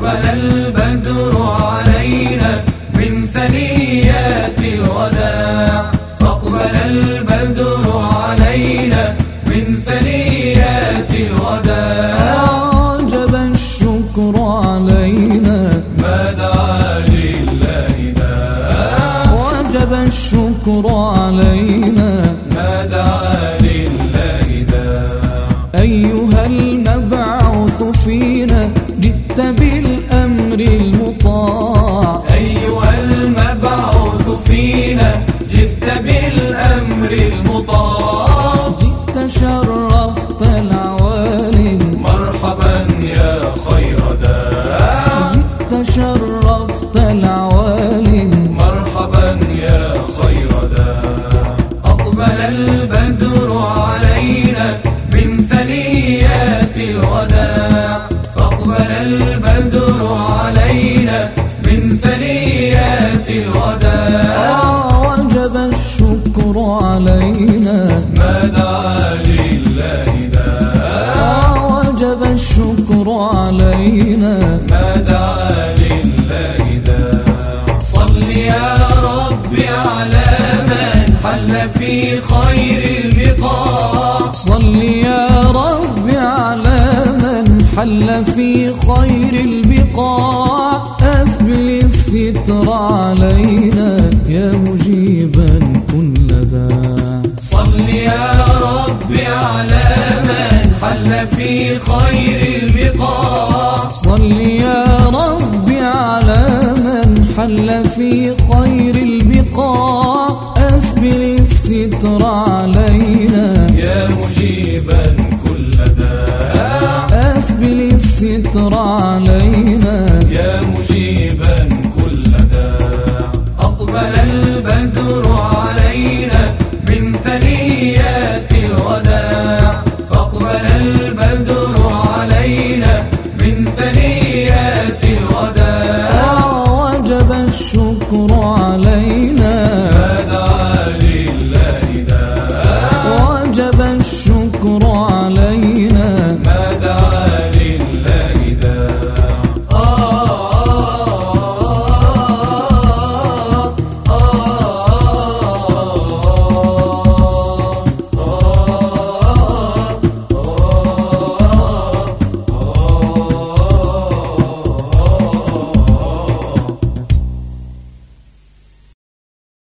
أقبل البدر علينا من ثنيات الوداع، أقبل البدر علينا من ثنيات الوداع. وجب الشكر علينا ما دعا لله داع، وجب الشكر علينا ما دعا لله داع. أيها المبعوث فينا جئت بالأمر المطاع، أيها المبعوث فينا جئت بالأمر المطاع. جئت شرفت العوالم مرحبا يا خير داع، جئت شرفت العوالم مرحبا يا خير داع. أقبل البدر علينا من ثنيات الوداع، أقبل البدر علينا من ثنيات الوداع. وجب الشكر علينا ما دعا لله داع، وجب الشكر علينا ما دعا لله داع. صل يا رب على من حل في خير البقاع، صل يا رب على من حل في خير البقاع. أسبل الستر علينا يا مجيبا كل داع، صل يا رب على من حل في خير البقاع. صل يا رب على من حل في خير البقاع. أسبل الستر علينا يا مجيبا كل داع، أسبل الستر علينا يا مجيبا